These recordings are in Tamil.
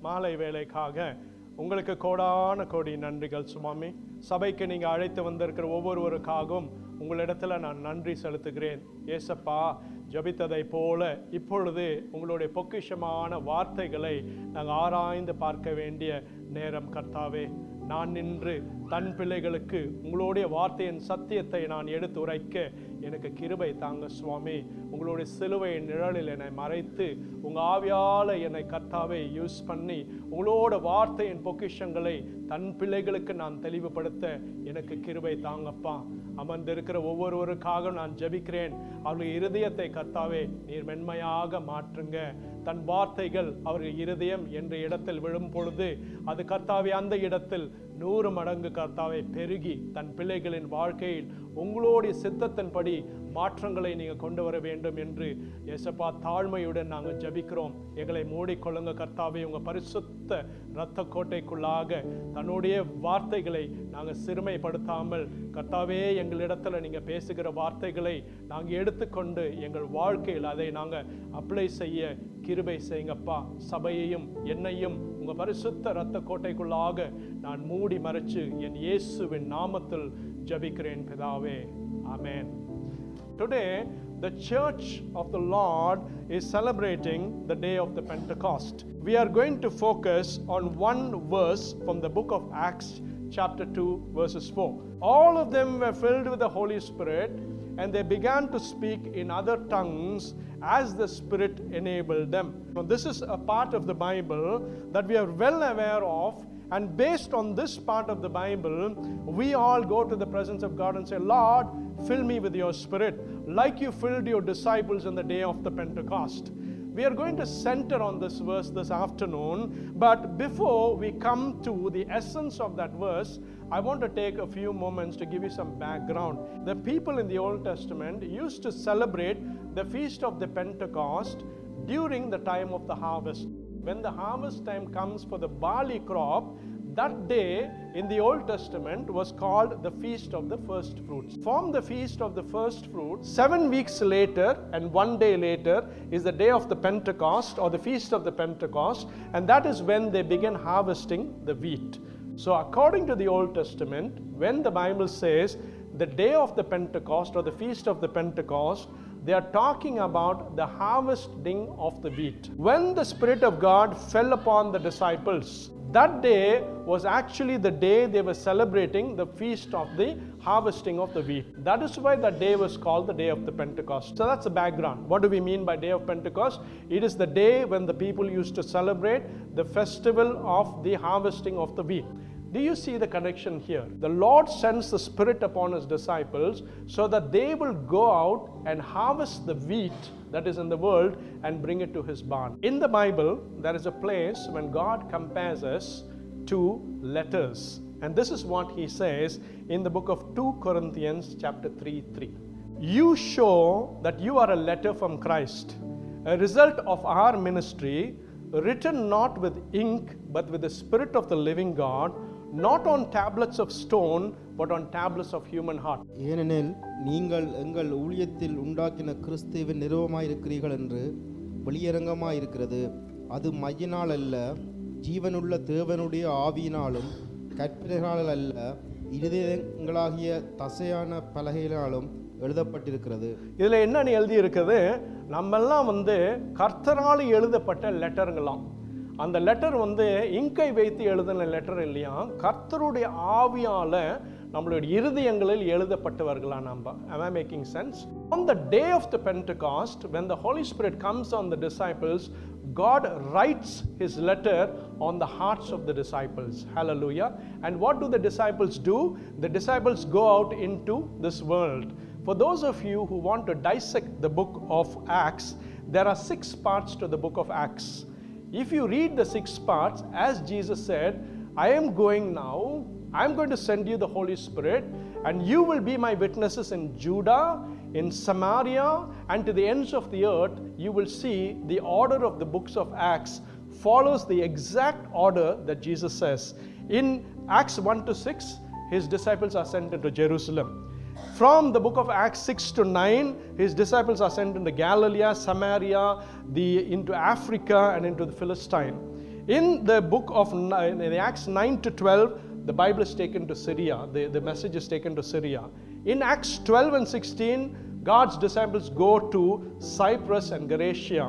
மாலை வேளைக்காக உங்களுக்கு கோடான கோடி நன்றிகள் சுவாமி. சபைக்கு நீங்கள் அழைத்து வந்திருக்கிற ஒவ்வொருவருக்காகவும் உங்களிடத்தில் நான் நன்றி செலுத்துகிறேன். ஏசப்பா, ஜபித்ததை போல இப்பொழுது உங்களுடைய பொக்கிஷமான வார்த்தைகளை நாங்கள் ஆராய்ந்து பார்க்க வேண்டிய நேரம் கர்த்தாவே. நான் நின்று தன் பிள்ளைகளுக்கு உங்களுடைய வார்த்தையின் சத்தியத்தை நான் எடுத்து உரைக்க எனக்கு கிருபை தாங்க சுவாமி. உங்களுடைய சிலுவையின் நிழலில் என்னை மறைத்து உங்கள் ஆவியால் என்னை கர்த்தாவே யூஸ் பண்ணி உங்களோட வார்த்தையின் பொக்கிஷங்களை தன் பிள்ளைகளுக்கு நான் தெளிவுபடுத்த எனக்கு கிருபை தாங்கப்பா. அமர்ந்திருக்கிற ஒவ்வொருவருக்காக நான் ஜெபிக்கிறேன். அவர்கள் இருதயத்தை கர்த்தாவே நீர் மென்மையாக மாற்றுங்க. தன் வார்த்தைகள் அவர்கள் இருதயம் என்ற இடத்தில் விழும் பொழுது அது கர்த்தாவே அந்த இடத்தில் 100 மடங்கு கர்த்தாவே பெருகி தன் பிள்ளைகளின் வாழ்க்கையில் உங்களுடைய சித்தத்தின்படி மாற்றங்களை நீங்கள் கொண்டு வர வேண்டும் என்று ஏசப்பா தாழ்மையுடன் நாங்கள் ஜபிக்கிறோம். எங்களை மூடிக்கொள்ளுங்க கர்த்தாவே. உங்கள் பரிசுத்த இரத்த கோட்டைக்குள்ளாக தன்னுடைய வார்த்தைகளை நாங்கள் சிறுமைப்படுத்தாமல் கர்த்தாவே எங்களிடத்தில் நீங்கள் பேசுகிற வார்த்தைகளை நாங்கள் எடுத்துக்கொண்டு எங்கள் வாழ்க்கையில் அதை நாங்கள் அப்ளை செய்ய கிருபை செய்யுங்கப்பா. சபையையும் என்னையும் உங்கள் பரிசுத்த இரத்த கோட்டைக்குள்ளாக நான் மூடி மறைச்சு என் இயேசுவின் நாமத்தில் ஜபிக்கிறேன் பிதாவே. ஆமென். Today, the Church of the Lord is celebrating the day of the Pentecost. We are going to focus on one verse from the book of Acts, chapter 2, verses 4. All of them were filled with the Holy Spirit, and they began to speak in other tongues as the Spirit enabled them. Now, this is a part of the Bible that we are well aware of. And based on this part of the Bible, we all go to the presence of God and say, Lord, fill me with your Spirit, like you filled your disciples on the day of the Pentecost. We are going to center on this verse this afternoon, but before we come to the essence of that verse, I want to take a few moments to give you some background. The people in the Old Testament used to celebrate the feast of the Pentecost during the time of the harvest. When the harvest time comes for the barley crop, that day in the Old Testament was called the Feast of the First Fruits. From the Feast of the First Fruits, 7 weeks later and 1 day later is the day of the Pentecost or the Feast of the Pentecost, and that is when they begin harvesting the wheat. So according to the Old Testament, when the Bible says the day of the Pentecost or the Feast of the Pentecost, they are talking about the harvesting of the wheat. When the Spirit of God fell upon the disciples, that day was actually the day they were celebrating the feast of the harvesting of the wheat. That is why that day was called the day of the Pentecost. So that's the background. What do we mean by day of Pentecost? It is the day when the people used to celebrate the festival of the harvesting of the wheat. Do you see the connection here? The Lord sends the Spirit upon His disciples so that they will go out and harvest the wheat that is in the world and bring it to His barn. In the Bible, there is a place when God compares us to letters. And this is what He says in the book of 2 Corinthians chapter 3:3. You show that you are a letter from Christ, a result of our ministry, written not with ink but with the Spirit of the living God, not on tablets of stone but on tablets of human heart. ஏனெனில் நீங்கள் எங்கள் ஊழியத்தில் உண்டாக்கின கிறிஸ்துவின் நிறுவமாயிருக்கிறீர்கள் என்று வெளியரங்கமாயிருக்கிறது. அது மையினால் அல்ல, ஜீவனுள்ள தேவனுடைய ஆவியினாலும் கற்பனைகளால் அல்ல, இருதயங்களாகிய தசையான பலகையினாலும் எழுதப்பட்டிருக்கிறது. இதில் என்னன்னு எழுதி இருக்குது? நம்மெல்லாம் கர்த்தரால் எழுதப்பட்ட லெட்டருங்களாம். அந்த லெட்டர் இங்கை வைத்து எழுதின லெட்டர் இல்லையா, கர்த்தருடைய ஆவியால நம்மளுடைய இருதயங்களில் எழுதப்பட்டவர்களா நம்ம. Am I making sense? On the day of the Pentecost, when the Holy Spirit comes on the disciples, God writes His letter on the hearts of the disciples. Hallelujah. And what do the disciples do? The disciples go out into this world. For those of you who want to dissect the book of Acts, there are 6 parts to the book of Acts. If you read the 6 parts, as Jesus said, I am going now, I am going to send you the Holy Spirit, and you will be my witnesses in Judah, in Samaria, and to the ends of the earth. You will see the order of the books of Acts follows the exact order that Jesus says. In Acts 1-6, His disciples are sent into Jerusalem. From the book of Acts 6-9, His disciples are sent into Galilee, Samaria, into Africa, and into the Philistine. In the book of in the Acts 9 to 12, the Bible is taken to Syria. The message is taken to Syria. In Acts 12 and 16, God's disciples go to Cyprus and Galatia.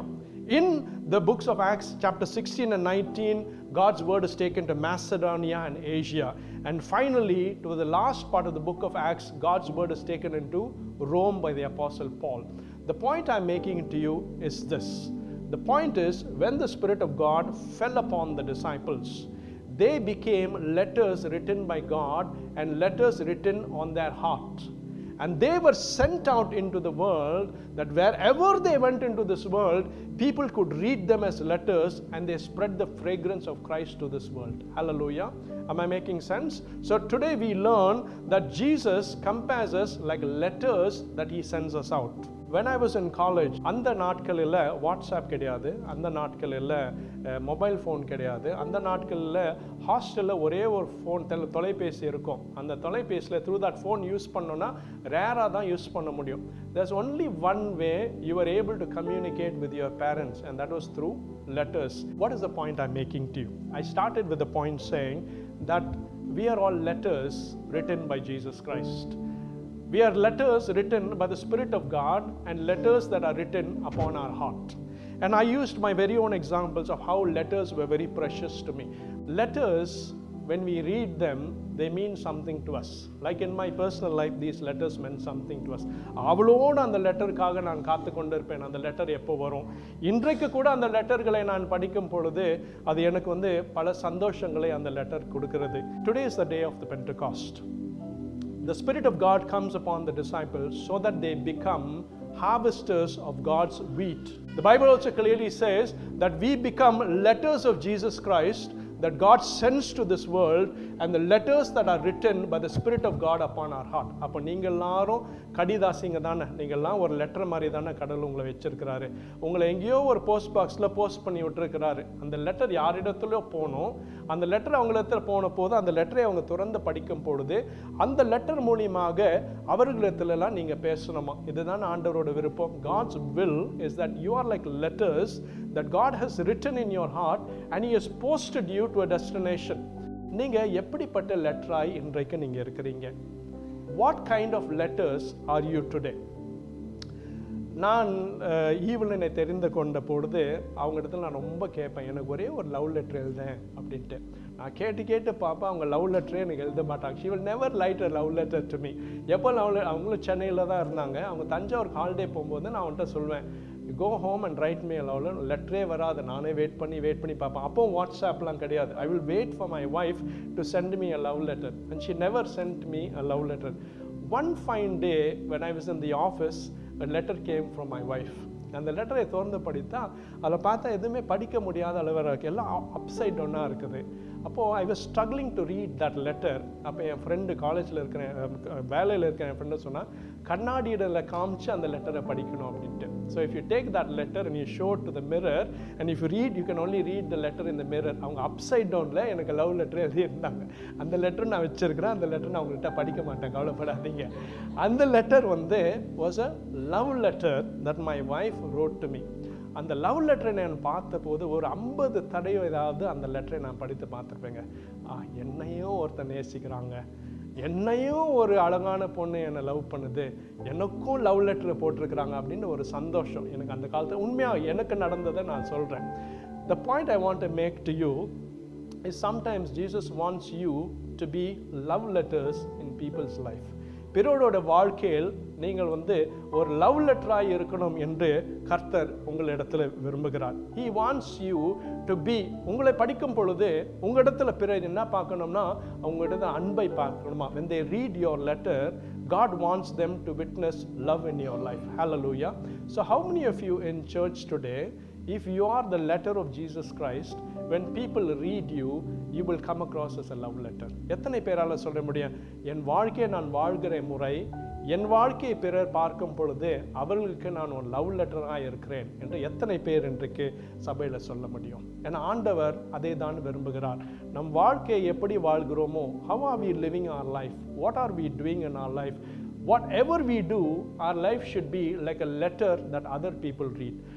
In the books of Acts, chapter 16 and 19, God's word is taken to Macedonia and Asia. And finally, to the last part of the book of Acts, God's word is taken into Rome by the Apostle Paul. The point I'm making to you is this. The point is, when the Spirit of God fell upon the disciples, they became letters written by God and letters written on their heart. And they were sent out into the world, that wherever they went into this world, people could read them as letters, and they spread the fragrance of Christ to this world. Hallelujah. Am I making sense? So today we learn that Jesus compares us like letters that he sends us out. When I was in college, அந்த நாட்களில் வாட்ஸ்அப் கிடையாது, அந்த நாட்களில் மொபைல் ஃபோன் கிடையாது, அந்த நாட்களில் ஹாஸ்டலில் ஒரே ஒரு ஃபோன் தொலைபேசி இருக்கும். அந்த தொலைபேசியில் த்ரூ தட் ஃபோன் யூஸ் பண்ணோன்னா ரேராக தான் யூஸ் பண்ண முடியும். There's only one way you were able to communicate with your parents, and that was through letters. What is the point I'm making to you? I started with the point saying that we are all letters written by Jesus Christ. We are letters written by the Spirit of God, and letters that are written upon our heart. And I used my very own examples of how letters were very precious to me. Letters, when we read them, they mean something to us. Like in my personal life, these letters meant something to us. அவளோடு அந்த லெட்டருக்காக நான் காத்து கொண்டிருப்பேன், அந்த லெட்டர் எப்போ வரும். இன்றைக்கு கூட அந்த லெட்டர்களை நான் படிக்கும் பொழுது அது எனக்கு பல சந்தோஷங்களை அந்த லெட்டர் கொடுக்கிறது. Today is the day of the Pentecost. The Spirit of God comes upon the disciples so that they become harvesters of God's wheat. The Bible also clearly says that we become letters of Jesus Christ that God sends to this world, and the letters that are written by the Spirit of God upon our heart. அப்போ நீங்கள் எல்லாரும் கடிதாசிங்க தானே, நீங்கள்லாம் ஒரு லெட்டர் மாதிரி தானே கடவுள் உங்களை வச்சிருக்கிறாரு. உங்களை எங்கேயோ ஒரு போஸ்ட் பாக்ஸில் போஸ்ட் பண்ணி விட்டுருக்கிறாரு. அந்த லெட்டர் யாரிடத்துலையோ போகணும். அந்த லெட்டர் அவங்களிடத்துல போன போது அந்த லெட்டரை அவங்க திறந்து படிக்கும் பொழுது அந்த லெட்டர் மூலியமாக அவர்களிடத்துலலாம் நீங்கள் பேசணுமா. இதுதான் ஆண்டவரோட விருப்பம். God's will is that you are like letters that God has written in your heart, and he has posted you to a destination. நீங்க எப்படிப்பட்ட லெட்டராய் இன்றைக்கு நீங்க இருக்கிறீங்க? What kind of letters are you today? நான் ஈவலினை தெரிந்து கொண்ட பொழுது அவங்க இடத்துல நான் ரொம்ப கேட்பேன், எனக்கு ஒரே ஒரு லவ் லெட்டர் எழுதேன் அப்படின்ட்டு. நான் கேட்டு பார்ப்பேன், அவங்க லவ் லெட்டரே எனக்கு எழுத மாட்டாங்க. She will never write a love letter to me. எப்போ அவங்களும் சென்னையில் தான் இருந்தாங்க. அவங்க தஞ்சாவூர் ஹாலிடே போகும்போது நான் அவன்கிட்ட சொல்வேன், go home and write me a love letter. லெட்டரே வராது. நானே வெயிட் பண்ணி பார்ப்பேன். அப்போ வாட்ஸ்அப்லாம் கிடையாது. I will wait for my wife to send me a love letter, and she never sent me a love letter. One fine day when I was in the office, a letter came from my wife. அந்த லெட்டரை திறந்து படித்தா அதில் பார்த்தா எதுவுமே படிக்க முடியாத அளவில் இருக்குது. எல்லாம் அப்சைட் டவுனாக இருக்குது. அப்போது I was struggling to read that letter. அப்போ என் ஃப்ரெண்டு காலேஜில் இருக்கிற வேலையில் இருக்கிற என் ஃப்ரெண்டு சொன்னால், கண்ணாடியில் காமிச்சு அந்த லெட்டரை படிக்கணும் அப்படின்ட்டு. So if you take that letter and you show to the mirror and if you read, you can only read the letter in the mirror. அவங்க அப்சைட் டவுனில் எனக்கு லவ் லெட்டர் எழுதியிருந்தாங்க. அந்த லெட்டர் நான் வச்சிருக்கிறேன். அந்த லெட்டர் நான் அவங்கள்ட்ட படிக்க மாட்டேன், கவலைப்படாதீங்க. அந்த letter was a love letter that my wife wrote to me. அந்த லவ் லெட்டரை நான் பார்த்தபோது ஒரு 50 தடவை ஏதாவது அந்த லெட்டரை நான் படித்து பார்த்துருப்பேங்க. என்னையும் ஒருத்தர் நேசிக்கிறாங்க, என்னையும் ஒரு அழகான பொண்ணு என்னை லவ் பண்ணுது, எனக்கும் லவ் லெட்டர் போட்டிருக்கிறாங்க அப்படின்னு ஒரு சந்தோஷம் எனக்கு அந்த காலத்தில் உண்மையாக எனக்கு நடந்ததை நான் சொல்கிறேன். The point I want to make to you is sometimes Jesus wants you to be love letters in people's life. பிறரோட வாழ்க்கையில் நீங்கள் ஒரு லவ் லெட்டராக இருக்கணும் என்று கர்த்தர் உங்களிடத்தில் விரும்புகிறார். He wants you to be, உங்களை படிக்கும் பொழுது உங்களிடத்துல பிறர் என்ன பார்க்கணும்னா உங்களிடத்துல அன்பை பார்க்கணுமா. When they read your letter, God wants them to witness love in your life. Hallelujah. So how many of you in church today, if you are the letter of Jesus Christ, when people read you, you will come across as a love letter? எத்தனை பேரால சொல்ல முடியும், என் வாழ்க்கையை நான் வாழ்கிற முறை, என் வாழ்க்கையை பிறர் பார்க்கும் பொழுது அவர்களுக்கு நான் ஒரு லவ் லெட்டராக இருக்கிறேன் என்று எத்தனை பேர் இன்றைக்கு சபையில் சொல்ல முடியும்? ஏன்னா ஆண்டவர் அதை தான் விரும்புகிறார். நம் வாழ்க்கையை எப்படி வாழ்கிறோமோ, how are we living our life, what are we doing in our life, whatever we do, our life should be like a letter that other people read.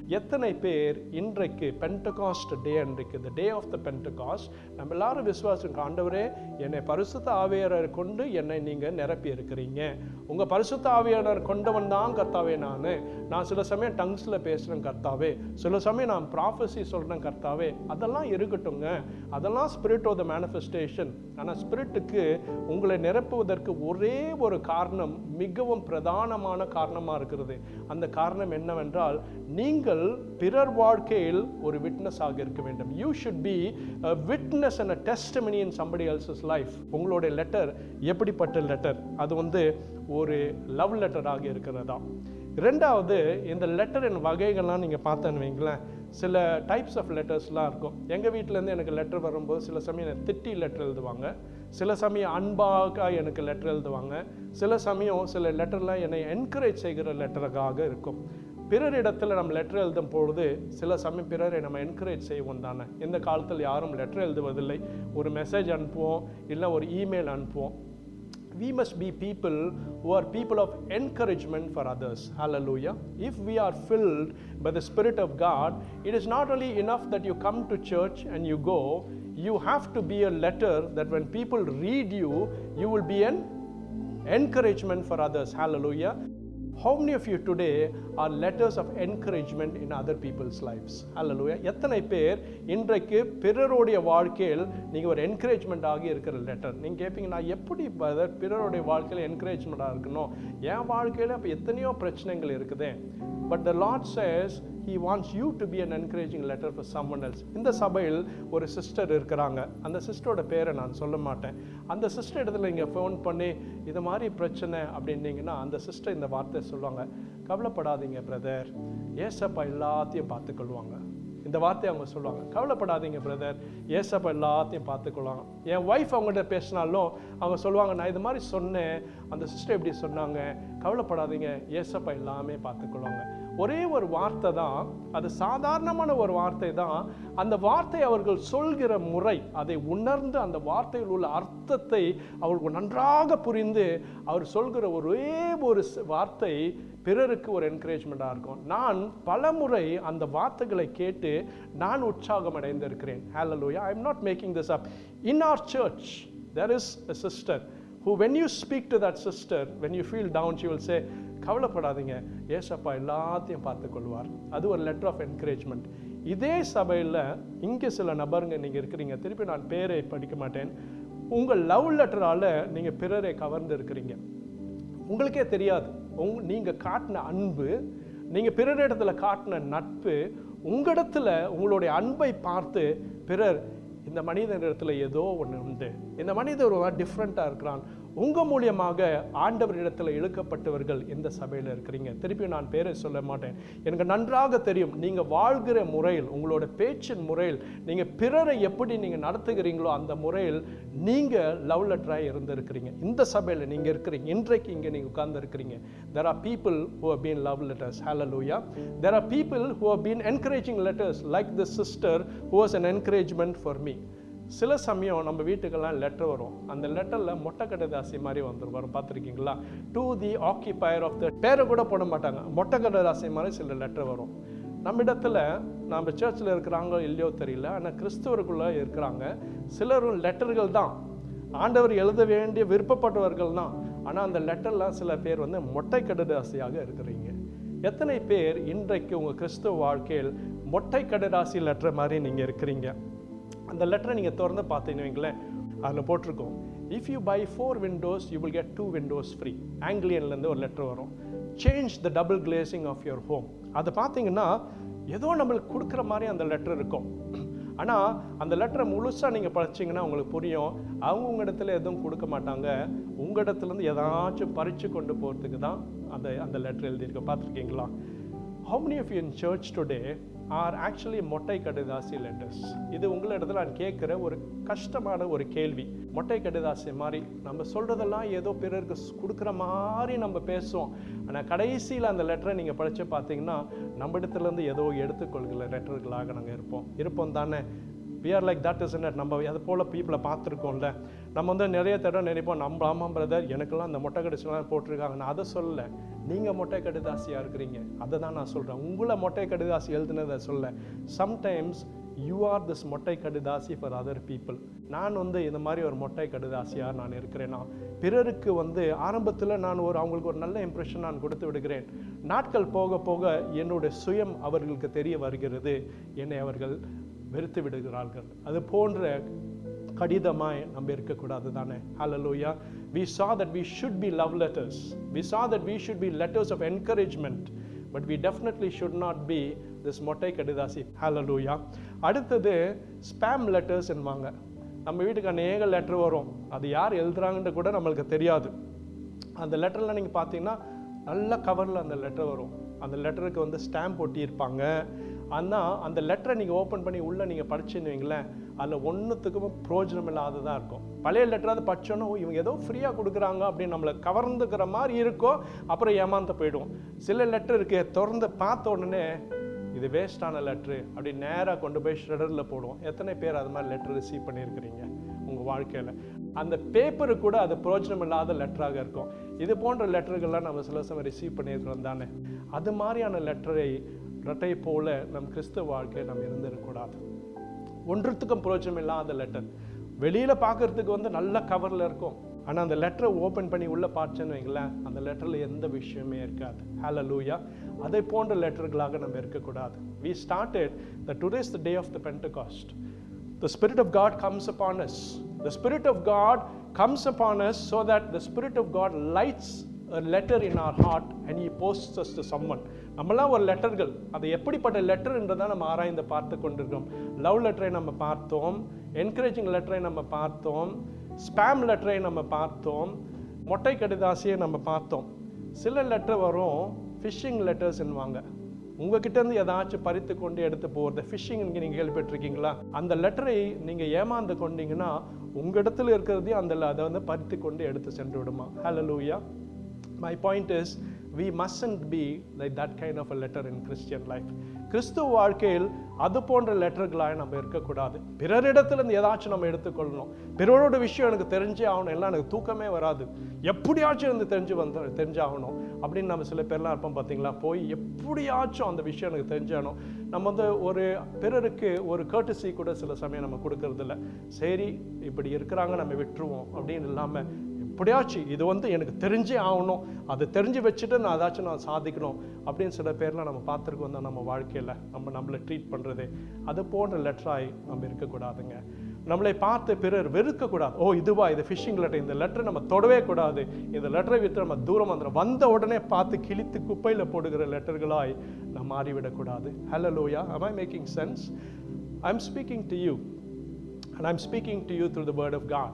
எத்தனை பேர் இன்றைக்கு பென்டகாஸ்ட் டே அன்றைக்கு the day of the Pentecost நம்ம எல்லாரும் விசுவாசம், ஆண்டவரே என்னை பரிசுத்த ஆவியானவர் கொண்டு என்னை நீங்கள் நிரப்பி இருக்கிறீங்க, உங்கள் பரிசுத்த ஆவியானவர் கொண்டவன் தான் கர்த்தாவே. நான் சில சமயம் டங்ஸில் பேசுகிறேன் கர்த்தாவே, சில சமயம் நான் ப்ராஃபஸி சொல்கிறேன் கர்த்தாவே, அதெல்லாம் இருக்கட்டுங்க, அதெல்லாம் ஸ்பிரிட் ஆஃப் த மேனிஃபெஸ்டேஷன். ஆனால் ஸ்பிரிட்டுக்கு உங்களை நிரப்புவதற்கு ஒரே ஒரு காரணம், மிகவும் பிரதானமான காரணமாக இருக்கிறது. அந்த காரணம் என்னவென்றால், நீங்கள் பிறர் வாழ்க்கையில் ஒரு விட்னஸ் ஆக இருக்க வேண்டும். You should be a witness and a testimony in somebody else's life. உங்களுடைய லெட்டர் எப்படிப்பட்ட லெட்டர்? அது ஒரு லவ் லெட்டர் ஆக இருக்கிறதா? ரெண்டாவது, இந்த லெட்டரின் வகைகள்லாம் நீங்கள் பார்த்தேன்னு வைங்களேன், சில டைப்ஸ் ஆஃப் லெட்டர்ஸ்லாம் இருக்கும். எங்கள் வீட்டிலேருந்து எனக்கு லெட்டர் வரும்போது சில சமயம் எனக்கு திட்டி லெட்டர் எழுதுவாங்க, சில சமயம் அன்பாக எனக்கு லெட்டர் எழுதுவாங்க, சில சமயம் சில லெட்டர்லாம் என்னை என்கரேஜ் செய்கிற லெட்டராக இருக்கும். பிறர் இடத்துல நம்ம லெட்டர் எழுதும் பொழுது சில சமயம் பிறரை நம்ம என்கரேஜ் செய்வோம் தானே. இந்த காலத்தில் யாரும் லெட்டர் எழுதுவதில்லை, ஒரு மெசேஜ் அனுப்புவோம், இல்லை ஒரு இமெயில் அனுப்புவோம். We must be people who are people of encouragement for others. Hallelujah. If we are filled by the Spirit of God, it is not only enough that you come to church and you go, you have to be a letter that when people read you, you will be an encouragement for others. Hallelujah. How many of you today are letters of encouragement in other people's lives? Hallelujah. எத்தனை பேர் இன்றைக்கு பிறருடைய வாழ்க்கையில் நீங்கள் ஒரு என்கரேஜ்மெண்ட் ஆகி இருக்கிற லெட்டர்? நீங்கள் கேட்பீங்க, நான் எப்படி பிறருடைய வாழ்க்கையில் என்கரேஜ்மெண்ட்டாக இருக்கணும்? என் வாழ்க்கையில் அப்போ எத்தனையோ பிரச்சனைகள் இருக்குதே. But the Lord says He wants you to be an encouraging letter for someone else. இந்த சபையில் ஒரு சிஸ்டர் இருக்கிறாங்க, அந்த சிஸ்டரோட பேரை நான் சொல்ல மாட்டேன். அந்த சிஸ்டர் இடத்துல நீங்கள் ஃபோன் பண்ணி இது மாதிரி பிரச்சனை அப்படின்னீங்கன்னா, அந்த சிஸ்டர் இந்த வார்த்தை சொல்லுவாங்க, கவலைப்படாதீங்க பிரதர், ஏசப்பா எல்லாத்தையும் பார்த்துக்கொள்வாங்க. இந்த வார்த்தையை அவங்க சொல்லுவாங்க, கவலைப்படாதீங்க பிரதர், ஏசப்பா எல்லாத்தையும் பார்த்துக்கொள்வாங்க. என் ஒய்ஃப் அவங்கள்ட்ட பேசினாலும் அவங்க சொல்லுவாங்க, நான் இது மாதிரி சொன்னேன், அந்த சிஸ்டர் எப்படி சொன்னாங்க, கவலைப்படாதீங்க, ஏசப்பா எல்லாமே பார்த்துக்கொள்வாங்க. ஒரே ஒரு வார்த்தை தான், அது சாதாரணமான ஒரு வார்த்தை தான். அந்த வார்த்தை அவர்கள் சொல்கிற முறை, அதை உணர்ந்து அந்த வார்த்தையில் உள்ள அர்த்தத்தை அவர்கள் நன்றாக புரிந்து அவர் சொல்கிற ஒரே ஒரு வார்த்தை பிறருக்கு ஒரு என்கரேஜ்மெண்ட்டாக இருக்கும். நான் பல முறை அந்த வார்த்தைகளை கேட்டு நான் உற்சாகம் அடைந்திருக்கிறேன். Hallelujah. I am not making this up. In our church there is a sister who, when you speak to that sister, when you feel down, she will say, கவலைப்படாதீங்க, ஏசப்பா எல்லாத்தையும் பார்த்துக்கொள்வார். அது ஒரு லெட்டர் ஆஃப் என்கரேஜ்மெண்ட். இதே சபையில் இங்கே சில நபருங்க நீங்கள் இருக்கிறீங்க, திருப்பி நான் பேரை படிக்க மாட்டேன், உங்கள் லவ் லெட்டரால் நீங்கள் பிறரை கவர்ந்து இருக்கிறீங்க, உங்களுக்கே தெரியாது. நீங்கள் காட்டின அன்பு, நீங்கள் பிறரிடத்துல காட்டின நட்பு, உங்களிடத்துல உங்களுடைய அன்பை பார்த்து பிறர், இந்த மனிதனிடத்துல ஏதோ ஒன்று உண்டு, இந்த மனிதர் ஒரு டிஃப்ரெண்ட்டாக இருக்கிறான், உங்கள் மூலியமாக ஆண்டவரிடத்தில் இழுக்கப்பட்டவர்கள் இந்த சபையில் இருக்கிறீங்க. திருப்பி நான் பேரை சொல்ல மாட்டேன். எனக்கு நன்றாக தெரியும், நீங்கள் வாழ்கிற முறையில், உங்களோட பேச்சின் முறையில், நீங்கள் பிறரை எப்படி நீங்கள் நடத்துகிறீங்களோ அந்த முறையில் நீங்கள் லவ் லெட்டராக இருந்திருக்கிறீங்க. இந்த சபையில் நீங்கள் இருக்கிறீங்க, இன்றைக்கு இங்கே நீங்கள் உட்கார்ந்து இருக்கிறீங்க. There are people who have been love letters. Hallelujah. There are people who have been encouraging letters, like this sister who was an encouragement for me. சில சமயம் நம்ம வீட்டுக்கெல்லாம் லெட்டர் வரும், அந்த லெட்டரில் மொட்டை கடைதாசி மாதிரி வரும், பார்த்துருக்கீங்களா? டு தி ஆக்கியபயர் ஆஃப் த, பேரை கூட போட மாட்டாங்க, மொட்டை கடைதாசி மாதிரி சில லெட்டர் வரும். நம்ம இடத்துல நம்ம சர்ச்சில் இருக்கிறாங்களோ இல்லையோ தெரியல, ஆனால் கிறிஸ்தவருக்குள்ளே இருக்கிறாங்க சிலரும் லெட்டர்கள் தான், ஆண்டவர் எழுத வேண்டிய விருப்பப்பட்டவர்கள் தான், ஆனால் அந்த லெட்டர்லாம் சில பேர் மொட்டை கடைதாசியாக இருக்கிறீங்க. எத்தனை பேர் இன்றைக்கு உங்கள் கிறிஸ்தவ வாழ்க்கையில் மொட்டை கடைதாசி லெட்டர் மாதிரி நீங்கள் இருக்கிறீங்க? அந்த லெட்டரை நீங்கள் திறந்து பார்த்தீங்கன்னு அதில் போட்டிருக்கோம், if you buy 4 windows you will get 2 windows free. ஆங்கிலியன்லேருந்து ஒரு லெட்டர் வரும், change the double glazing of your home. அதை பார்த்தீங்கன்னா ஏதோ நம்மளுக்கு கொடுக்குற மாதிரி அந்த லெட்டர் இருக்கும். ஆனால் அந்த லெட்டரை முழுசாக நீங்கள் படிச்சிங்கன்னா உங்களுக்கு புரியும், அவங்க உங்கள் இடத்துல எதுவும் கொடுக்க மாட்டாங்க, உங்கள் இடத்துலேருந்து ஏதாச்சும் பறித்து கொண்டு போகிறதுக்கு தான் அந்த லெட்டர் எழுதியிருக்க. பார்த்துருக்கீங்களா? How many of you in church today are actually மொட்டை கடிதாசி லெட்டர்ஸ்? இது உங்களை இடத்துல நான் கேட்குற ஒரு கஷ்டமான ஒரு கேள்வி. மொட்டை கடிதாசி மாதிரி நம்ம சொல்கிறதெல்லாம் ஏதோ பிறருக்கு கொடுக்குற மாதிரி நம்ம பேசுவோம், ஆனால் கடைசியில் அந்த லெட்டரை நீங்கள் படித்து பார்த்தீங்கன்னா நம்ம இடத்துலேருந்து ஏதோ எடுத்துக்கொள்கிற லெட்டர்களாக நாங்கள் இருப்போம் தானே? we are like that, isn't it? நம்ம அது போல் பீப்புளை பார்த்துருக்கோம்ல. நம்ம வந்து நிறைய தடவை நினைப்போம், நம்ம ஆமாம் பிரதர் எனக்கெல்லாம் அந்த மொட்டை கடிச்சுலாம் போட்டிருக்காங்க. நான் அதை சொல்லலை, நீங்கள் மொட்டை கடிதாசியாக இருக்கிறீங்க, அதை தான் நான் சொல்கிறேன். உங்களை மொட்டை கடிதாசி எழுதுனதை சொல்ல. சம்டைம்ஸ் யூ ஆர் திஸ் மொட்டை கடிதாசி ஃபார் அதர் பீப்புள். நான் வந்து இந்த மாதிரி ஒரு மொட்டை கடிதாசியாக நான் இருக்கிறேன்னா, பிறருக்கு வந்து ஆரம்பத்தில் நான் அவங்களுக்கு ஒரு நல்ல இம்ப்ரெஷன் நான் கொடுத்து விடுகிறேன். நாட்கள் போக போக என்னுடைய சுயம் அவர்களுக்கு தெரிய வருகிறது, என்னை அவர்கள் வெறுத்து விடுகிறார்கள். அது போன்ற கடிதமாய் நம்ம இருக்கக்கூடாது தானே. ஹல்லேலூயா. We saw that we should be love letters. We saw that we should be letters of encouragement. But we definitely should not be this மொட்டை கடிதாசி. ஹல்லேலூயா. அடுத்தது ஸ்பேம் லெட்டர்ஸ் என்பாங்க. நம்ம வீட்டுக்கு அநேக லெட்டர் வரும், அது யார் எழுதுறாங்கன்னு கூட நம்மளுக்கு தெரியாது. அந்த லெட்டரில் நீங்கள் பார்த்தீங்கன்னா நல்ல கவரில் அந்த லெட்டர் வரும். அந்த லெட்டருக்கு வந்து ஸ்டாம்ப் ஒட்டியிருப்பாங்க. ஆனால் அந்த லெட்டரை நீங்கள் ஓப்பன் பண்ணி உள்ளே நீங்கள் படிச்சுன்னு வைங்களேன், அதில் ஒன்றுத்துக்கும் பிரயோஜனம் இல்லாததாக இருக்கும். பழைய லெட்டராவது படித்தோன்னா இவங்க ஏதோ ஃப்ரீயாக கொடுக்குறாங்க அப்படின்னு நம்மளை கவர்ந்துக்கிற மாதிரி இருக்கும். அப்புறம் ஏமாந்து போயிடுவோம். சில லெட்டர் இருக்கு, திறந்து பார்த்த உடனே இது வேஸ்டான லெட்ரு அப்படி நேராக கொண்டு போய் ஷ்ரெடரில் போடுவோம். எத்தனை பேர் அது மாதிரி லெட்டர் ரிசீவ் பண்ணியிருக்கிறீங்க உங்கள் வாழ்க்கையில்? அந்த பேப்பரு கூட அது பிரயோஜனம் இல்லாத லெட்டராக இருக்கும். இது போன்ற லெட்டர்கள்லாம் நம்ம சில சமயம் ரிசீவ் பண்ணியிருக்கிறோம் தானே. அது மாதிரியான லெட்டரை போல நம் கிறிஸ்துவ வாழ்க்கை நம்ம இருந்திருக்கக்கூடாது. ஒன்றுத்துக்கும் பிரயோஜனம் இல்லாத லெட்டர். வெளியில் பார்க்கறதுக்கு வந்து நல்ல கவரில் இருக்கும், ஆனால் அந்த லெட்டரை ஓப்பன் பண்ணி உள்ளே பார்த்தேன்னு வைங்களேன், அந்த லெட்டரில் எந்த விஷயமே இருக்காது. ஹல்லேலூயா. அதை போன்ற லெட்டர்களாக நம்ம இருக்கக்கூடாது. We started that today is the day of the Pentecost. The Spirit of God comes upon us. The Spirit of God comes upon us so that the Spirit of God lights a letter in our heart and He posts us to someone. நம்மளாம் ஒரு லெட்டர்கள், அது எப்படிப்பட்ட லெட்டர்ன்றதை நம்ம ஆராய்ந்து பார்த்து கொண்டிருக்கோம். லவ் லெட்டரை நம்ம பார்த்தோம், என்கரேஜிங் லெட்டரை நம்ம பார்த்தோம், ஸ்பேம் லெட்டரை நம்ம பார்த்தோம், மொட்டை கடிதாசியை நம்ம பார்த்தோம். சில லெட்டர் வரும் ஃபிஷிங் லெட்டர்ஸ் என்னவாங்க. உங்ககிட்ட இருந்து ஏதாச்சும் பறித்து கொண்டு எடுத்து போகிறது ஃபிஷிங். நீங்கள் கேள்விப்பட்டிருக்கீங்களா? அந்த லெட்டரை நீங்கள் ஏமாந்து கொண்டீங்கன்னா உங்கள் இடத்துல இருக்கிறதையும் அதை வந்து பறித்து கொண்டு எடுத்து சென்று விடுமா. ஹல்லேலூயா. My point is, we mustn't be like that kind of a letter in Christian life. கிறிஸ்துவ வாழ்க்கையில் அது போன்ற லெட்டர்களாக நம்ம இருக்கக்கூடாது. பிறரிடத்துலேருந்து ஏதாச்சும் நம்ம எடுத்துக்கொள்ளணும். பிறரோட விஷயம் எனக்கு தெரிஞ்சே ஆகணும், எல்லாம் எனக்கு தூக்கமே வராது, எப்படியாச்சும் எனக்கு தெரிஞ்சாகணும் அப்படின்னு நம்ம சில பேர்லாம் இருப்போம் பார்த்தீங்களா. போய் எப்படியாச்சும் அந்த விஷயம் எனக்கு தெரிஞ்சாகணும். நம்ம வந்து ஒரு பிறருக்கு ஒரு கர்ட்டசி கூட சில சமயம் நம்ம கொடுக்கறதில்ல. சரி இப்படி இருக்கிறாங்க நம்ம விட்டுருவோம் அப்படின்னு இல்லாமல், எப்படியாச்சும் இது வந்து எனக்கு தெரிஞ்சே ஆகணும், அதை தெரிஞ்சு வச்சுட்டு நான் ஏதாச்சும் நான் சாதிக்கணும் அப்படின்னு சில பேர்லாம் நம்ம பார்த்துருக்கோம் தான் நம்ம வாழ்க்கையில் நம்மளை ட்ரீட் பண்ணுறது. அது போன்ற லெட்டராய் நம்ம இருக்கக்கூடாதுங்க. நம்மளை பார்த்து பிறர் வெறுக்கக்கூடாது. ஓ இதுவா, இது ஃபிஷிங் லெட்டர், இந்த லெட்டரை நம்ம தொடவே கூடாது, இந்த லெட்டரை விட்டு நம்ம தூரம் வந்துடும், வந்த உடனே பார்த்து கிழித்து குப்பையில் போடுகிற லெட்டர்களாய் நம்ம மாறிவிடக்கூடாது. ஹல்லேலூயா. Am I making sense? I'm speaking to you and I'm speaking to you through the word of God.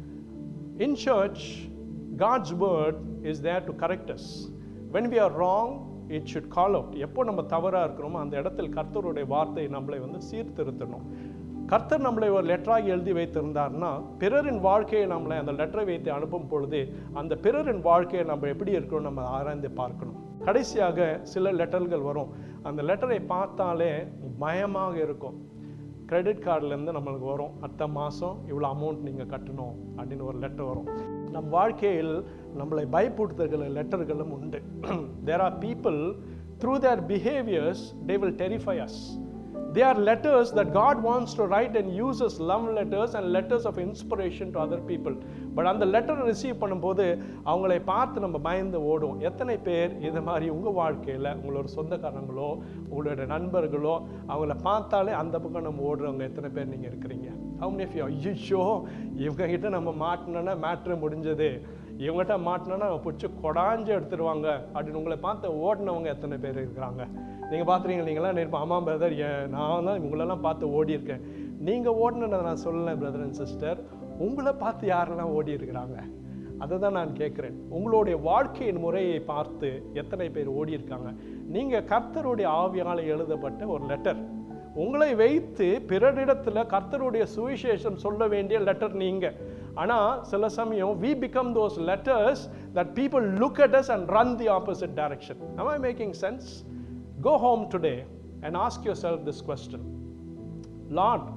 In church, God's word is there to correct us. When we are wrong, it should call out. எப்போ நம்ம தவறாக இருக்கிறோமோ அந்த இடத்தில் கர்த்தருடைய வார்த்தை நம்மளை வந்து சீர்திருத்தணும். கர்த்தர் நம்மளை ஒரு லெட்டராக எழுதி வைத்திருந்தார்னா, பிறரின் வாழ்க்கையை நம்மளை அந்த லெட்டரை வைத்து அனுப்பும் பொழுது அந்த பிறரின் வாழ்க்கையை நம்ம எப்படி இருக்கிறோம் நம்ம ஆராய்ந்து பார்க்கணும். கடைசியாக சில லெட்டர்கள் வரும், அந்த லெட்டரை பார்த்தாலே பயமாக இருக்கும். கிரெடிட் கார்டிலேருந்து நம்மளுக்கு வரும், அடுத்த மாதம் இவ்வளோ அமௌண்ட் நீங்கள் கட்டணும் அப்படின்னு ஒரு லெட்டர் வரும். நம் வாழ்க்கையில் நம்மளை பயப்படுத்துகிற லெட்டர்களும் உண்டு. There are people, through their behaviors, they will terrify us. They are letters that God wants to write and uses love letters and letters of inspiration to other people. But அந்த லெட்டரை ரிசீவ் பண்ணும்போது அவங்களை பார்த்து நம்ம பயந்து ஓடுவோம். எத்தனை பேர் இது மாதிரி உங்கள் வாழ்க்கையில் உங்களோட சொந்தக்காரங்களோ உங்களோட நண்பர்களோ அவங்கள பார்த்தாலே அந்த பக்கம் நம்ம ஓடுறவங்க எத்தனை பேர் நீங்கள் இருக்கிறீங்க? How many of you, ஐயோ இவங்ககிட்ட நம்ம மாட்டினோன்னா மேட்ரு முடிஞ்சது, இவங்ககிட்ட மாட்டினோன்னா பிடிச்சி கொடாஞ்சு எடுத்துருவாங்க அப்படின்னு உங்களை பார்த்து ஓடினவங்க எத்தனை பேர் இருக்கிறாங்க? நீங்கள் பார்த்துறீங்க. நீங்களாம் நினைப்போம், ஆமாம் பிரதர் நான் தான் உங்களெல்லாம் பார்த்து ஓடி இருக்கேன். நீங்கள் ஓடினதை நான் சொல்லலை பிரதர் அண்ட் சிஸ்டர், உங்களை பார்த்து யாரெல்லாம் ஓடி இருக்கிறாங்க அதை தான் நான் கேட்குறேன். உங்களுடைய வாழ்க்கையின் முறையை பார்த்து எத்தனை பேர் ஓடி இருக்காங்க? நீங்கள் கர்த்தருடைய ஆவியால் எழுதப்பட்ட ஒரு லெட்டர், உங்களை வைத்து பிறரிடத்தில் கர்த்தருடைய சுவிசேஷம் சொல்ல வேண்டிய லெட்டர் நீங்கள். ஆனால் சில சமயம் we become those letters that people look at us and run the opposite direction. Am I making sense? Go home today and ask yourself this question. Lord,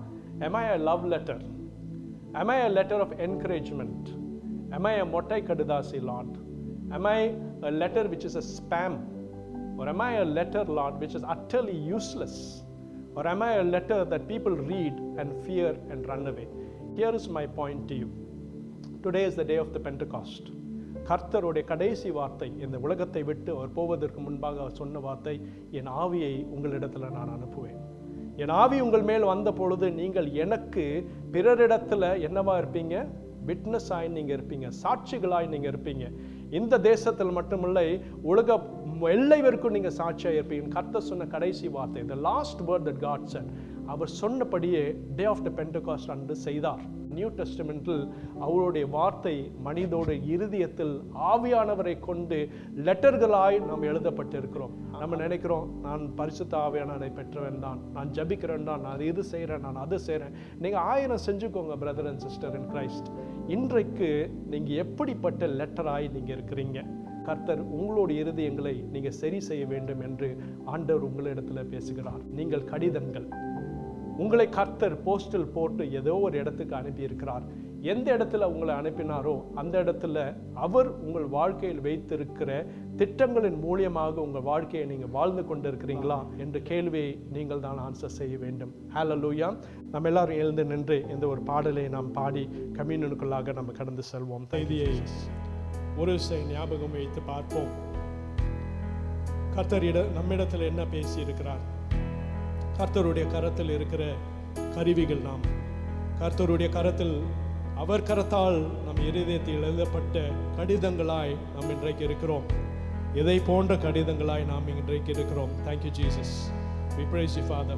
Am I a love letter? Am I a letter of encouragement? Am I a mottai kadudasi, Lord? Am I a letter which is a spam? Or am I a letter, Lord, which is utterly useless? Or am I a letter that people read and fear and run away? Here is my point to you. Today is the day of the Pentecost. கர்த்தருடைய கடைசி வார்த்தை, இந்த உலகத்தை விட்டு அவர் போவதற்கு முன்பாக அவர் சொன்ன வார்த்தை, என் ஆவியை உங்களிடத்தில் நான் அனுப்புவேன். என் ஆவி உங்கள் மேல் வந்த பொழுது நீங்கள் எனக்கு பிறரிடத்துல என்னவா இருப்பீங்க? விட்னஸாய் நீங்கள் இருப்பீங்க, சாட்சிகளாய் நீங்கள் இருப்பீங்க. இந்த தேசத்தில் மட்டுமில்லை, உலக எல்லை வரைக்கும் நீங்கள் சாட்சியாக இருப்பீங்க. கர்த்தர் சொன்ன கடைசி வார்த்தை, the last word that God said, அவர் சொன்னபடியே டே ஆஃப் த பெண்டகாஸ்ட் அன்று செய்தார். நியூ டெஸ்டமெண்டில் அவருடைய வார்த்தை மனிதோட இருதயத்தில் ஆவியானவரை கொண்டு லெட்டர்களாய் நாம் எழுதப்பட்டிருக்கிறோம். நம்ம நினைக்கிறோம், நான் பரிசுத்த ஆவியானவரை பெற்றவன் தான், நான் ஜபிக்கிறேன் தான், நான் இது செய்கிறேன், நான் அது செய்கிறேன். நீங்கள் 1000 செஞ்சுக்கோங்க brother and sister in Christ. இன்றைக்கு நீங்கள் எப்படிப்பட்ட லெட்டராய் நீங்கள் இருக்கிறீங்க? கர்த்தர் உங்களுடைய இருதயங்களை நீங்கள் சரி செய்ய வேண்டும் என்று ஆண்டவர் உங்களிடத்தில் பேசுகிறார். நீங்கள் கடிதங்கள், உங்களை கர்த்தர் போஸ்டல் போட்டு ஏதோ ஒரு இடத்துக்கு அனுப்பி இருக்கிறார். எந்த இடத்துல உங்களை அனுப்பினாரோ அந்த இடத்துல அவர் உங்கள் வாழ்க்கையில் வைத்திருக்கிற திட்டங்களின் மூலியமாக உங்கள் வாழ்க்கையை நீங்கள் வாழ்ந்து கொண்டு இருக்கிறீங்களா என்ற கேள்வியை நீங்கள் தான் ஆன்சர் செய்ய வேண்டும். ஹல்லேலூயா. நம்ம எல்லாரும் எழுந்து நின்று இந்த ஒரு பாடலை நாம் பாடி கம்யூனியனுக்குள்ளாக நம்ம கடந்து செல்வோம். செய்தியை ஒரு ஞாபகம் வைத்து பார்ப்போம். கர்த்தர் நம்மிடத்தில் என்ன பேசி இருக்கிறார்? கர்த்தருடைய கரத்தில் இருக்கிற கருவிகள் நாம். கர்த்தருடைய கரத்தில், அவர் கரத்தால் நம் இருதயத்தில் எழுதப்பட்ட கடிதங்களாய் நாம் இன்றைக்கு இருக்கிறோம். இதை போன்ற கடிதங்களாய் நாம் இன்றைக்கு இருக்கிறோம். Thank you Jesus. We praise you Father.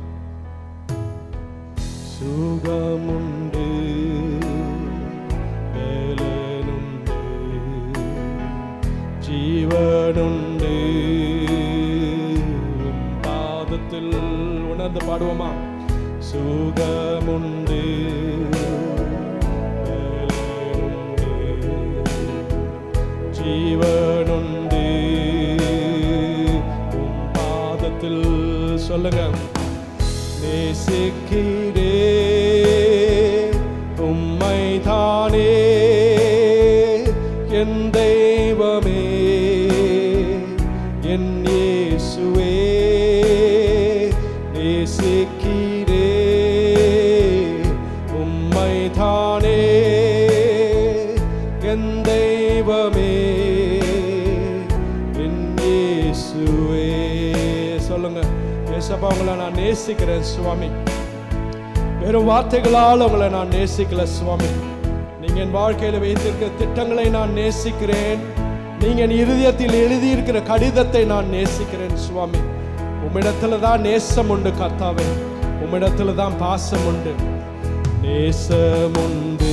சுகமுண்டு, வேலனுண்டு, ஜீவனுண்டு, பாதத்தில் உணர்ந்து பாடுவோமா? சுகமுண்டு, ஜீவனுண்டு, பாதத்தில். சொல்லுங்க. நேசிக்கிறே உம்மைதானே என் தெய்வமே, என் இயேசுவே. நேசிக்கிறே உம்மைதானே என் தெய்வமே, என் இயேசுவே. சொல்லுங்க. ஏசப்பா, உங்களை நான் நேசிக்கிறேன் சுவாமி. வெறும் வார்த்தைகளால் உங்களை நான் நேசிக்கல சுவாமி. நீங்க என் வாழ்க்கையில வைத்திருக்கிற திட்டங்களை நான் நேசிக்கிறேன். நீங்க என் இருதயத்தில் எழுதியிருக்கிற கடிதத்தை நான் நேசிக்கிறேன் சுவாமி. உம்மிடத்துல தான் நேசம் உண்டு கர்த்தாவே, உம்மிடத்துல தான் பாசம் உண்டு. நேசம் உண்டு,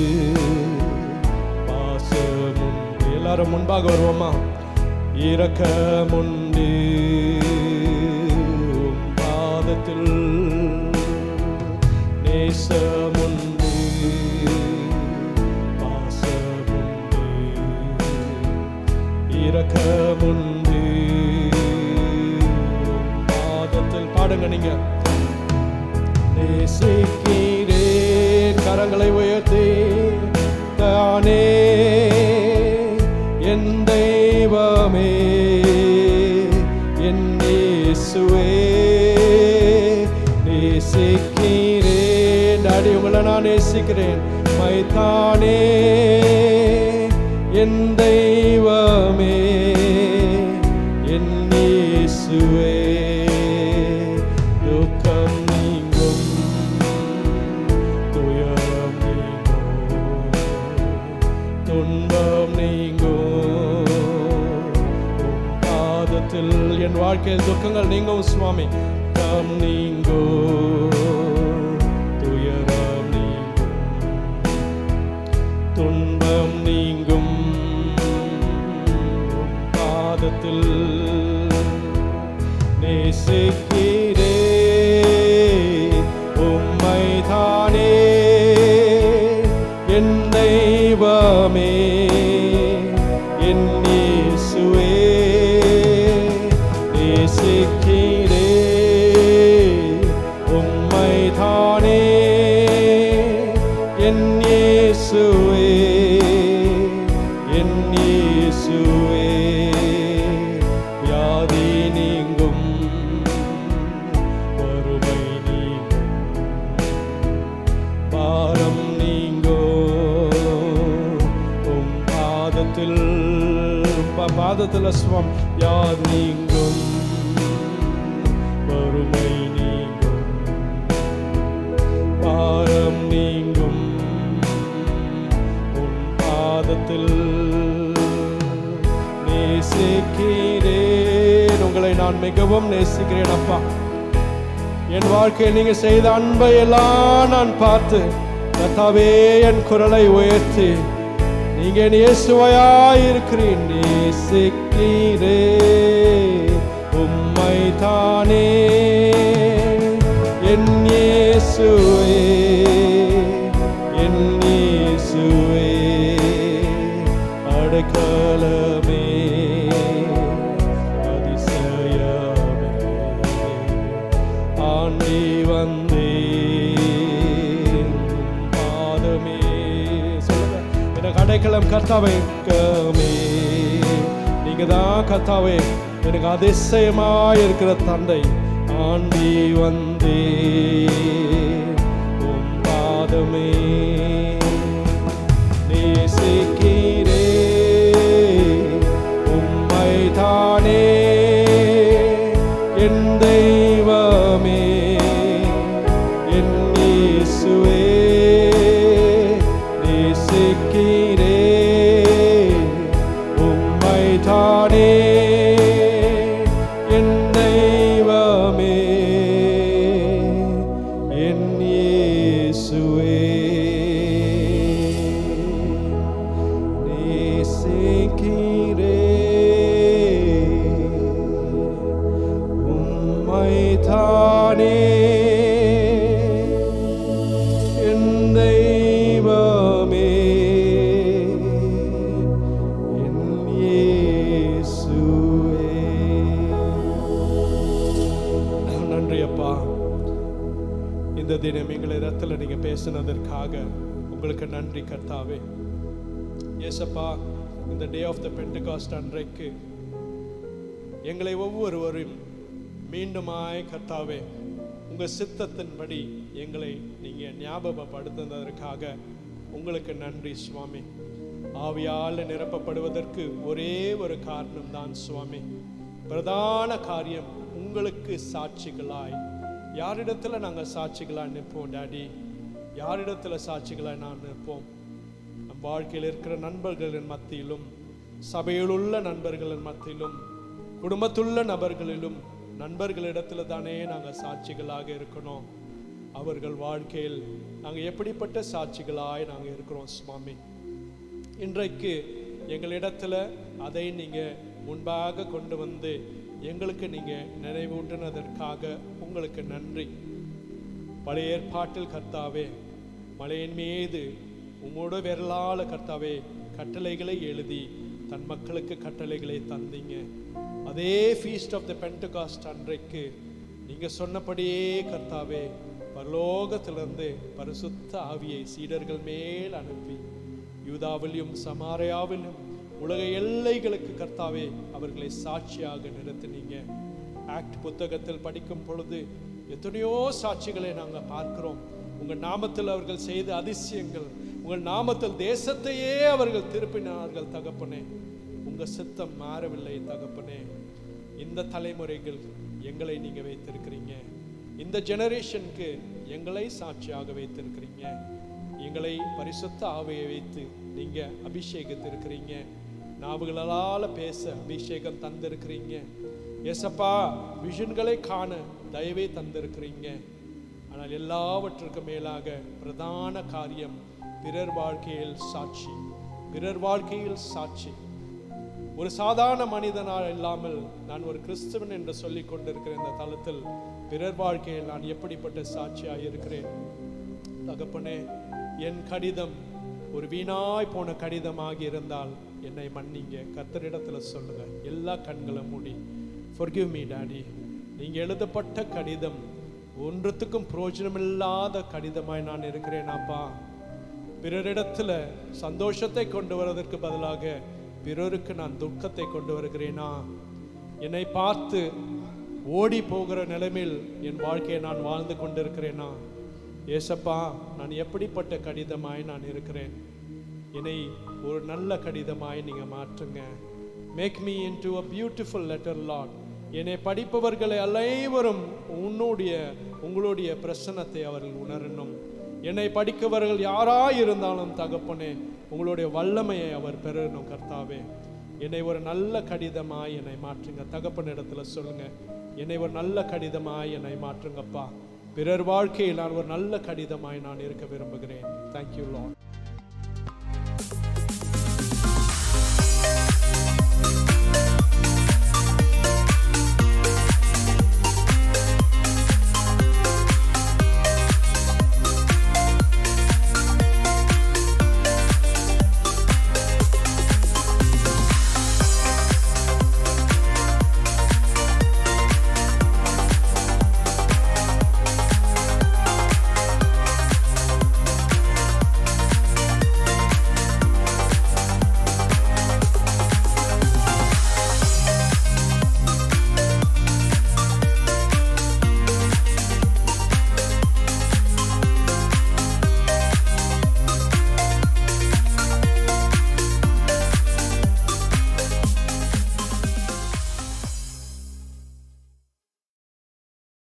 பாசம் உண்டு. எல்லாரும் முன்பாக வருவோமா? இரக்கம் உண்டு, பாதத்தில் நேசம் உண்டு, பாசம் உண்டு, இரக்கம் உண்டு, பாதத்தில். பாடுங்க நீங்க. நேசிக்கிறேன், கரங்களை உயர்த்தி, தானே என் தெய்வமே, என் இயேசுவே. நேசிக்கிறேன், டாடி உங்களை நான் நேசிக்கிறேன். மைதானே என் தெய்வமே, என் இயேசுவே. துக்கம் நீங்கும், துயரம் நீங்கும், துன்பம் நீங்கும், பாதத்தில் என் வாழ்க்கையில் துக்கங்கள் நீங்கும் சுவாமி. துக்கம் நீங்கும், துயரம் நீங்கும், துன்பம் நீங்கும், பாதத்தில். நேசிக்கிறே உம்மைதானே என் தெய்வமே, என் இயேசுவே. நேசிக்கிறே உம் இயேசுவே, என் இயேசுவே, வியாதி நீங்கும், வறுமை நீங்கும், பாரம் நீங்கோ, உம் பாதத்தில் சுவம் யார் நீங்கும், வறுமை நீங்கும், பாரம் நீங்கும், உன் பாதத்தில் நேசிக்கிறேன். உங்களை நான் மிகவும் நேசிக்கிறேன் அப்பா. என் வாழ்க்கையில் நீங்க செய்த அன்பை எல்லாம் நான் பார்த்து கர்த்தாவே என் குரலை உயர்த்தி நீங்க இயேசுவாய் இருக்கிறீர். நேசிக்கிறேன் உம்மை தானே என் இயேசுவே, என் இயேசுவே, அடைக்கலமே, அதிசயமே, ஆண்டி வந்தேன் பாதமே. சொல்லுங்க, எனக்கு அடைக்கலம் கர்த்தாவே, நீங்க தான் கர்த்தாவே, எனக்கு அதிசயமாய் இருக்கிற தந்தை. ஆண்டி வந்தே உம் பாதமே, நேசிக்கிறே உம்மை தானே என் தெய்வமே, என் இயேசுவே, நேசிக்கிறே உம்மை தானே என் தெய்வமே, என் இயேசுவே, நேசிக்கிறே உம்மை தானே என் தெய்வமே, என் இயேசுவே. நன்றி அப்பா, இந்த தினம் எங்களை இடத்துல நீங்க பேசினதற்காக உங்களுக்கு நன்றி கர்த்தாவே. ஏசப்பா, இந்த டே ஆஃப் த பெண்டகாஸ்ட் அன்றைக்கு எங்களை ஒவ்வொருவரும் மீண்டுமாய் கர்த்தாவே உங்க சித்தத்தின்படி எங்களை நீங்க ஞாபகப்படுத்துவதற்காக உங்களுக்கு நன்றி சுவாமி. ஆவியால் நிரப்பப்படுவதற்கு ஒரே ஒரு காரணம் தான் சுவாமி. பிரதான காரியம் உங்களுக்கு சாட்சிகளாய். யாரிடத்துல நாங்கள் சாட்சிகளாய் நிற்போம் டாடி? யாரிடத்துல சாட்சிகளாய் நான் நிற்போம்? நம் வாழ்க்கையில் இருக்கிற நண்பர்களின் மத்தியிலும், சபையில் உள்ள நண்பர்களின் மத்தியிலும், குடும்பத்துள்ள நபர்களிலும், நண்பர்களிடத்துல தானே நாங்கள் சாட்சிகளாக இருக்கணும். அவர்கள் வாழ்க்கையில் நாங்கள் எப்படிப்பட்ட சாட்சிகளாய் நாங்கள் இருக்கிறோம் சுவாமி. இன்றைக்கு எங்களிடத்துல அதை நீங்கள் முன்பாக கொண்டு வந்து எங்களுக்கு நீங்கள் நினைவூட்டினதற்காக உங்களுக்கு நன்றி. பழைய ஏற்பாட்டில் கர்த்தாவே மலையின் மீது உங்களோட விரலால கர்த்தாவே கட்டளைகளை எழுதி தன் மக்களுக்கு கட்டளைகளை தந்தீங்க. அதே ஃபீஸ்ட் ஆஃப் த பெண்டகாஸ்ட் அன்றைக்கு நீங்கள் சொன்னபடியே கர்த்தாவே பரலோகத்திலிருந்து பரிசுத்த ஆவியை சீடர்கள் மேல் அனுப்பி யூதாவிலும் சமாரியாவிலும் உலக எல்லைகளுக்கு கர்த்தாவே அவர்களை சாட்சியாக நிறுத்தினீங்க. ஆக்ட் புத்தகத்தில் படிக்கும் பொழுது எத்தனையோ சாட்சிகளை நாங்கள் பார்க்கிறோம். உங்கள் நாமத்தில் அவர்கள் செய்த அதிசயங்கள், உங்கள் நாமத்தில் தேசத்தையே அவர்கள் திருப்பினார்கள் தகப்பனே. உங்கள் சித்தம் மாறவில்லை தகப்பனே. இந்த தலைமுறைகள் எங்களை நீங்கள் வைத்திருக்கிறீங்க. இந்த ஜெனரேஷனுக்கு எங்களை சாட்சியாக வைத்திருக்கிறீங்க. எங்களை பரிசுத்த ஆவியை வைத்து நீங்கள் அபிஷேகத்திருக்கிறீங்க. நாவுகளால் பேச அபிஷேகம் தந்திருக்கிறீங்க. எசப்பா, விஷன்களை காண தயவை தந்திருக்கிறீங்க. ஆனால் எல்லாவற்றுக்கும் மேலாக பிரதான காரியம் பிறர் வாழ்க்கையில் சாட்சி. பிறர் வாழ்க்கையில் சாட்சி. ஒரு சாதாரண மனிதனால் இல்லாமல் நான் ஒரு கிறிஸ்துவன் என்று சொல்லிக் கொண்டிருக்கிற இந்த தளத்தில் பிறர் வாழ்க்கையில் நான் எப்படிப்பட்ட சாட்சியாக இருக்கிறேன் தகப்பனே. என் கடிதம் ஒரு வீணாய் போன கடிதமாக இருந்தால் என்னை மன்னிங்க. கர்த்தரிடத்தில் சொல்லுங்க, எல்லா கண்களை மூடி forgive me டாடி. நீங்கள் எழுதப்பட்ட கடிதம் ஒன்றுத்துக்கும் பிரயோஜனமில்லாத கடிதமாய் நான் இருக்கிறேன் அப்பா. பிறரிடத்துல சந்தோஷத்தை கொண்டு வருவதற்கு பதிலாக பிறருக்கு நான் துக்கத்தை கொண்டு வருகிறேனா? என்னை பார்த்து ஓடி போகிற நிலைமையில் என் வாழ்க்கையை நான் வாழ்ந்து கொண்டிருக்கிறேனா? ஏசப்பா, நான் எப்படிப்பட்ட கடிதமாய் நான் இருக்கிறேன்? என்னை ஒரு நல்ல கடிதமாய் நீங்க மாற்றுங்க. Make me into a beautiful letter, Lord. என்னை படிப்பவர்களை அனைவரும் உங்களுடைய பிரசன்னத்தை அவர்கள் உணரணும். என்னை படிக்கவர்கள் யாராய் இருந்தாலும் தகப்பனே, உங்களுடைய வல்லமையை அவர் பெறணும். கர்த்தாவே, என்னை ஒரு நல்ல கடிதமாய் என்னை மாற்றுங்க. தகப்பனிடத்துல சொல்லுங்க, என்னை ஒரு நல்ல கடிதமாய் என்னை மாற்றுங்கப்பா. பிறர் வாழ்க்கையில் நான் ஒரு நல்ல கடிதமாய் நான் இருக்க விரும்புகிறேன். Thank you Lord.